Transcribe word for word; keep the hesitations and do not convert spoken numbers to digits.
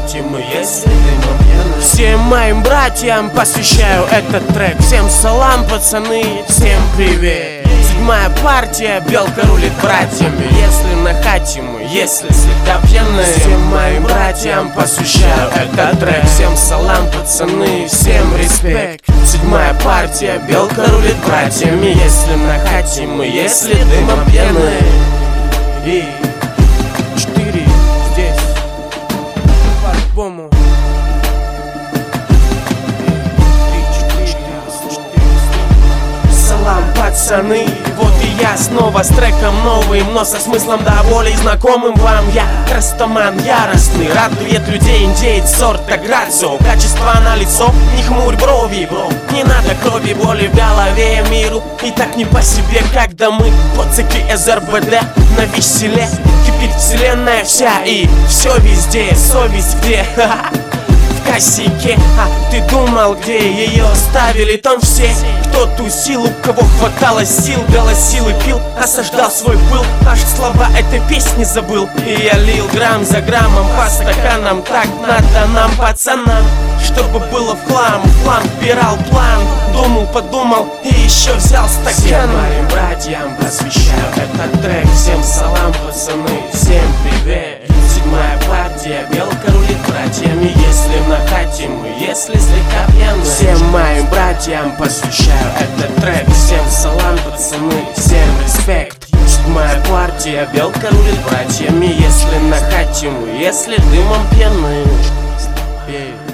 хате мы, если дымом пьяны. Всем моим братьям посвящаю этот трек. Всем салам, пацаны, всем привет. Седьмая партия, белка рулит братьями. Если на хате мы, если слегка пьяны. Всем моим братьям посвящаю этот трек. Всем салам, пацаны, всем респект. Седьмая партия, белка рулит братьями. Если на хате мы, если дымом пьяны. И четыре здесь по-любому. Салам, пацаны, вот и я снова с треком новым, но со смыслом да более знакомым вам. Я Растаман яростный, радует людей индеец сорта Грацио. Качество на лицо, не хмурь брови, бро. Не надо крови, боли в голове миру. И так не по себе, когда мы по цикле эс эр бэ дэ на веселе. Кипит вселенная вся и все везде, совесть где? В косяке, а ты думал, где ее ставили? Там все, кто тусил, у кого хватало сил, голосил и пил, осаждал свой пыл. Аж слова этой песни забыл. И я лил грамм за граммом по стаканам. Так надо нам, пацанам, чтобы было в хлам. В план вбирал план, думал, подумал и еще взял стакан. Всем моим братьям посвящаю этот трек. Всем салам, пацаны, всем привет. Седьмая партия, белка рулит братьями. Если на хате мы, если слегка пьяны. Всем моим братьям посвящаю этот трек. Всем салам, пацаны, всем респект. Седьмая партия, белка рулит братьями. Если на хате мы, если дымом пьяны.